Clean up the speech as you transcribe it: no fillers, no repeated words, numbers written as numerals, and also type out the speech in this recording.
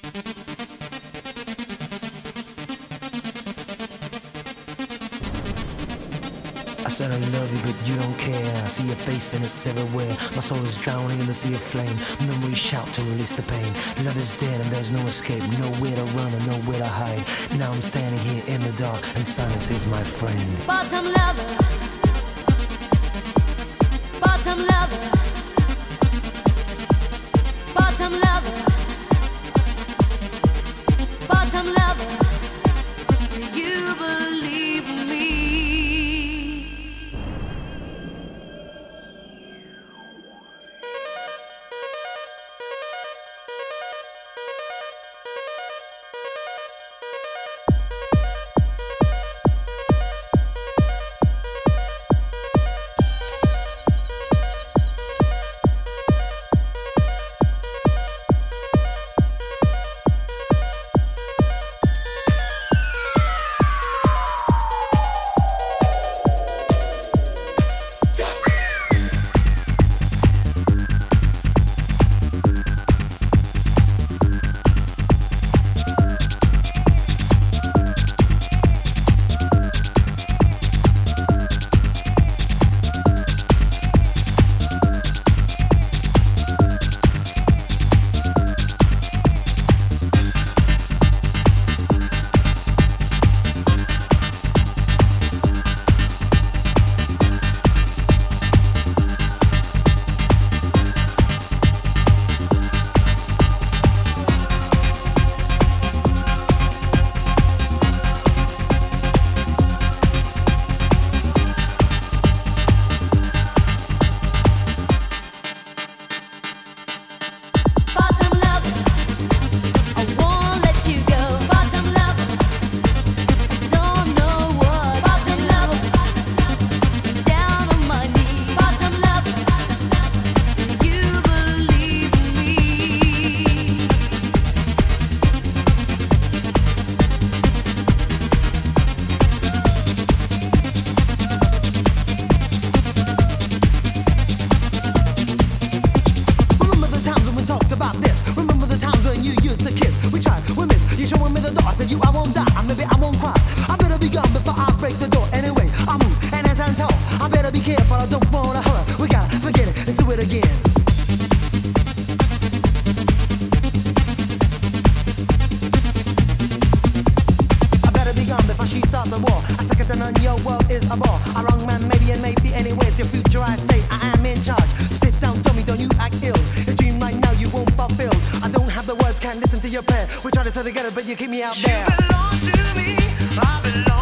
I said I love you, but you don't care. I see your face and it's everywhere. My soul is drowning in the sea of flame. Memories shout to release the pain. Love is dead and there's no escape. Nowhere to run and nowhere to hide. Now I'm standing here in the dark and silence is my friend. Bottom lover, bottom lover, bottom lover, bottom lover. Do you believe me? You showing me the door, that you I won't die, maybe I won't cry. I better be gone before I break the door. Anyway, I move, and as I'm told, I better be careful, I don't wanna hurt. We gotta forget it, let's do it again. I better be gone before she starts the war. A second on your world is a bore. A wrong man, maybe and maybe anyways. Your future I say, I am in charge. So sit down, tell me, don't you act ill. Your dream right now you won't fulfill. I don't have the words, can't listen to your prayer. We try to stay together, but you keep me out there. You belong to me, I belong